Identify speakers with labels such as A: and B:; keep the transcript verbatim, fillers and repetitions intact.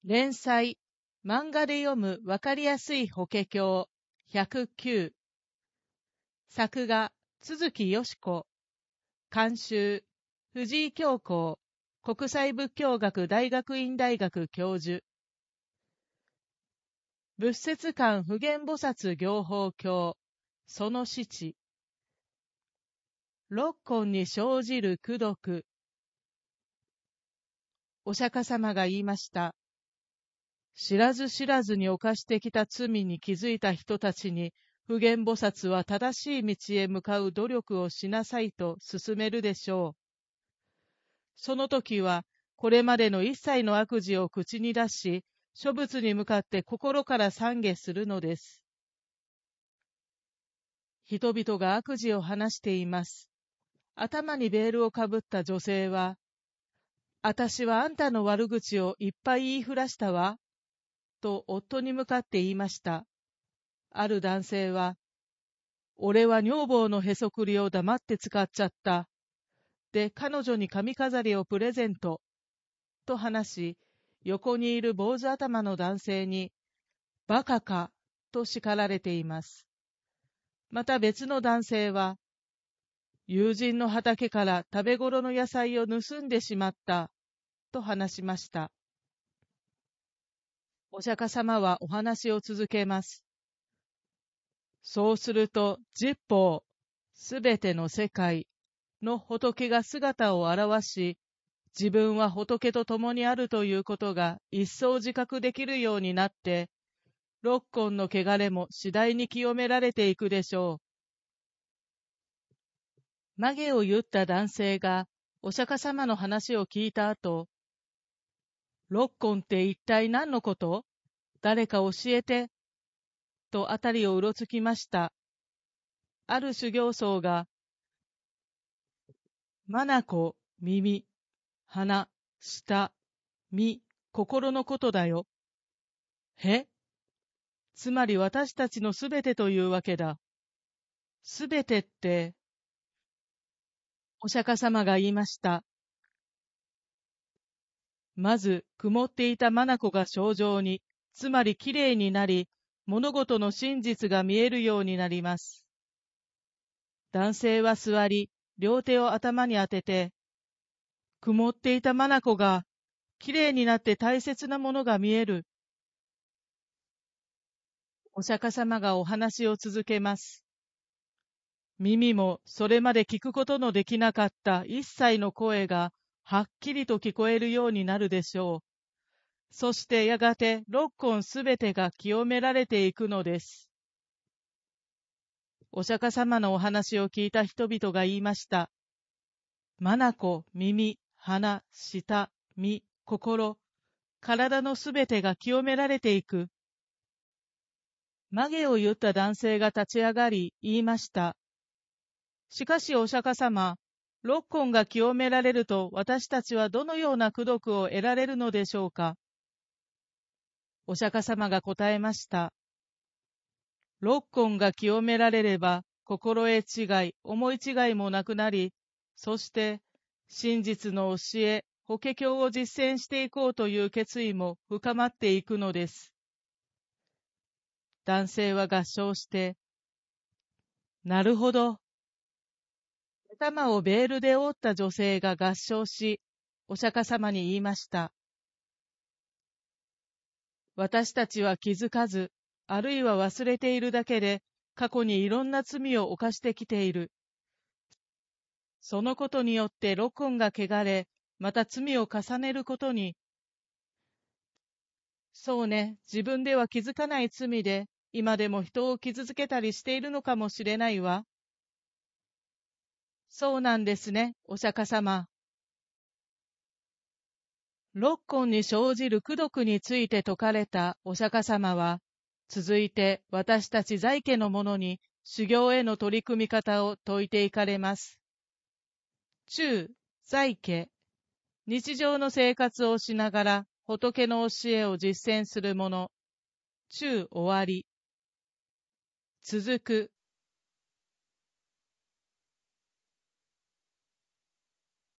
A: 連載、漫画で読むわかりやすい法華経ひゃくきゅう。作画、都築よし子。監修、藤井京光、国際仏教学大学院大学教授。仏説観普賢菩薩行法経、その七。六根に生じる功徳。お釈迦様が言いました。知らず知らずに犯してきた罪に気づいた人たちに、普賢菩薩は正しい道へ向かう努力をしなさいと勧めるでしょう。その時は、これまでの一切の悪事を口に出し、諸仏に向かって心から懺悔するのです。人々が悪事を話しています。頭にベールをかぶった女性は、私はあんたの悪口をいっぱい言いふらしたわ、と夫に向かって言いました。ある男性は、俺は女房のへそくりを黙って使っちゃった。で、彼女に髪飾りをプレゼント。と話し、横にいる坊主頭の男性に、バカか、と叱られています。また別の男性は、友人の畑から食べ頃の野菜を盗んでしまった、と話しました。お釈迦様はお話を続けます。そうすると、十方、すべての世界の仏が姿を現し、自分は仏と共にあるということが一層自覚できるようになって、六根の汚れも次第に清められていくでしょう。髷を言った男性がお釈迦様の話を聞いた後、六根って一体何のこと？誰か教えて、とあたりをうろつきました。ある修行僧が、眼、耳、鼻、舌、身、心のことだよ。へ？つまり私たちのすべてというわけだ。すべてって、お釈迦様が言いました。まず、曇っていた眼が正常に、つまりきれいになり、物事の真実が見えるようになります。男性は座り、両手を頭に当てて、曇っていた眼が、きれいになって大切なものが見える。お釈迦様がお話を続けます。耳もそれまで聞くことのできなかった一切の声がはっきりと聞こえるようになるでしょう。そしてやがて六根すべてが清められていくのです。お釈迦様のお話を聞いた人々が言いました。眼、耳、鼻、舌、身、心、体のすべてが清められていく。髷を言った男性が立ち上がり言いました。しかしお釈迦様、六根が清められると私たちはどのような功徳を得られるのでしょうか。お釈迦様が答えました。六根が清められれば心得違い、思い違いもなくなり、そして真実の教え、法華経を実践していこうという決意も深まっていくのです。男性は合掌して、なるほど。頭をベールで覆った女性が合掌し、お釈迦様に言いました。私たちは気づかず、あるいは忘れているだけで、過去にいろんな罪を犯してきている。そのことによって六根が汚れ、また罪を重ねることに。そうね、自分では気づかない罪で、今でも人を傷つけたりしているのかもしれないわ。そうなんですね、お釈迦様。六根に生じる功徳について説かれたお釈迦様は、続いて私たち在家の者に修行への取り組み方を説いていかれます。中、在家、日常の生活をしながら仏の教えを実践する者。中終わり。続く、